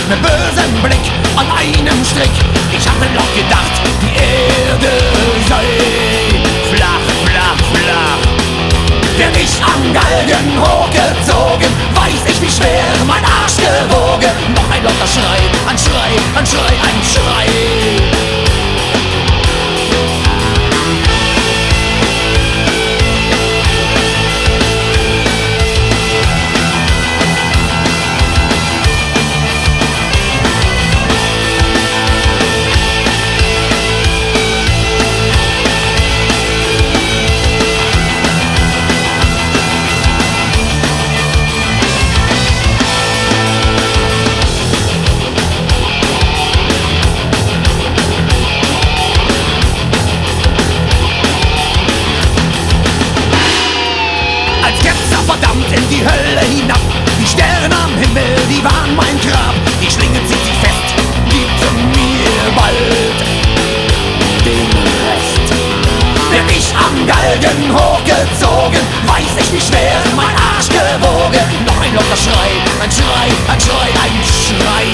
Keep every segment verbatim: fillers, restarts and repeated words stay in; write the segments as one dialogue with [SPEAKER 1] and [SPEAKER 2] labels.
[SPEAKER 1] mit bösem Blick an einem Strick. Ich hatte noch gedacht, die Erde sei flach, flach, flach. Werd ich am Galgen hochgezogen, weiß ich, wie schwer mein Arsch gewogen. Noch ein lauter Schrei, ein Schrei, ein Schrei, ein Schrei. Verdammt in die Hölle hinab. Die Sterne am Himmel, die waren mein Grab. Die Schlinge zieht sich fest, gibt mir bald den Rest. Werd ich am Galgen hochgezogen, weiß ich, wie schwer mein Arsch gewogen. Noch ein lauter Schrei, ein Schrei, ein Schrei, ein Schrei.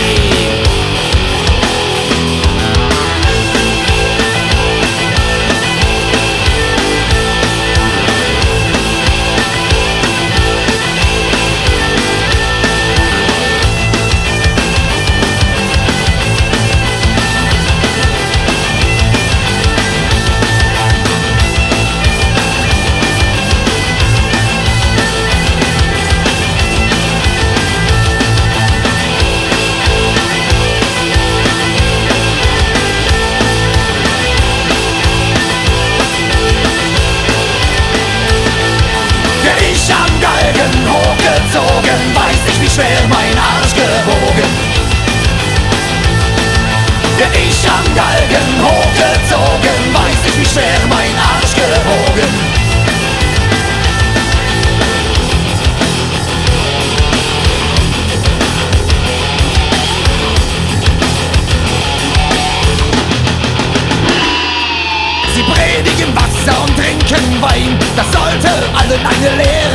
[SPEAKER 1] Hochgezogen, weiß ich, wie schwer mein Arsch gewogen. Werd ich am Galgen hochgezogen, weiß ich, wie schwer mein Arsch gewogen. Sie predigen Wasser und trinken Wein, das sollte allen eine Lehre